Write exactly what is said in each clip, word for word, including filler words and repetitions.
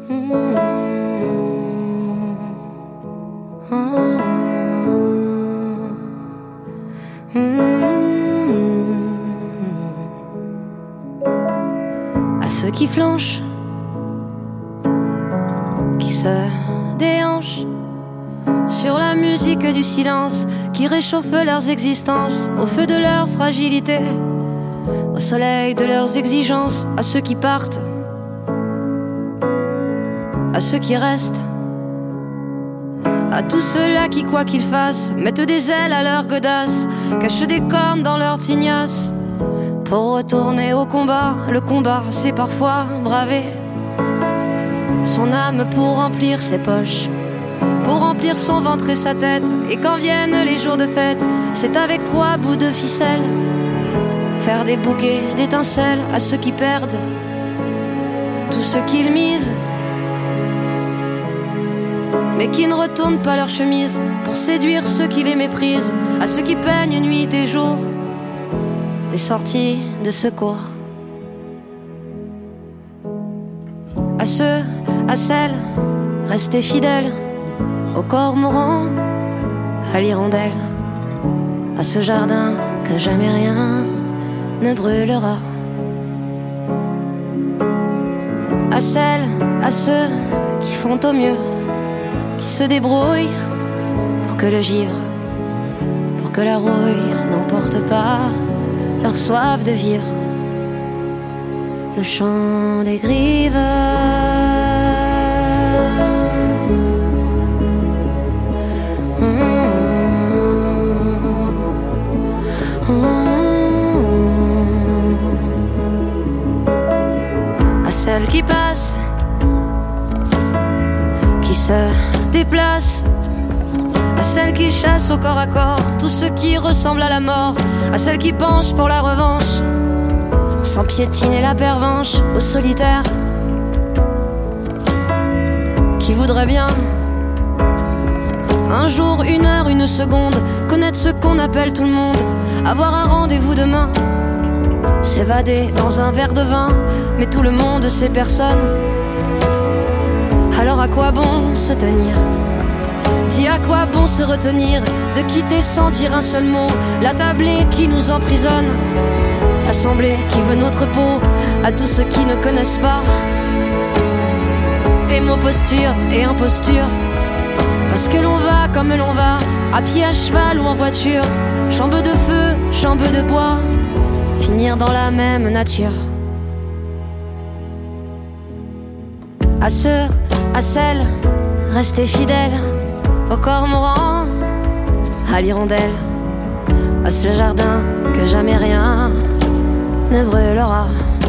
Mmh. Oh. Mmh. À ceux qui flanchent, qui se déhanchent sur la musique du silence, qui réchauffe leurs existences au feu de leur fragilité, au soleil de leurs exigences. À ceux qui partent, à ceux qui restent, à tous ceux-là qui, quoi qu'ils fassent, mettent des ailes à leur godasse, cachent des cornes dans leur tignasse pour retourner au combat. Le combat, c'est parfois braver son âme pour remplir ses poches, pour remplir son ventre et sa tête. Et quand viennent les jours de fête, c'est avec trois bouts de ficelle faire des bouquets d'étincelles à ceux qui perdent tout ce qu'ils misent, mais qui ne retournent pas leur chemise pour séduire ceux qui les méprisent. À ceux qui peignent nuit et jour des sorties de secours. À ceux, à celles, restés fidèles au cormoran, à l'hirondelle, à ce jardin que jamais rien ne brûlera. À celles, à ceux qui font au mieux, qui se débrouillent pour que le givre, pour que la rouille n'emporte pas leur soif de vivre. Le chant des grives, mmh. Mmh. À celles qui passent, qui se déplacent, à celles qui chassent au corps à corps tout ce qui ressemble à la mort, à celles qui penchent pour la revanche sans piétiner la pervenche, aux solitaires qui voudraient bien un jour, une heure, une seconde connaître ce qu'on appelle tout le monde, avoir un rendez-vous demain, s'évader dans un verre de vin. Mais tout le monde, c'est personne. Alors à quoi bon se tenir? Dis à quoi bon se retenir de quitter sans dire un seul mot la tablée qui nous emprisonne, l'assemblée qui veut notre peau, à tous ceux qui ne connaissent pas les mots posture et imposture. Parce que l'on va comme l'on va, à pied, à cheval ou en voiture, jambes de feu, jambes de bois, finir dans la même nature. À ceux, à celles, rester fidèles au cormoran, à l'hirondelle, à ce jardin que jamais rien ne brûlera.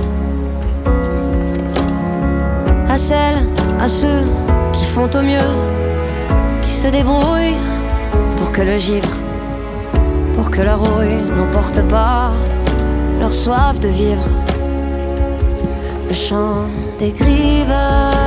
À celles, à ceux qui font au mieux, qui se débrouillent pour que le givre, pour que la rouille n'emporte pas leur soif de vivre. Le chant des grives.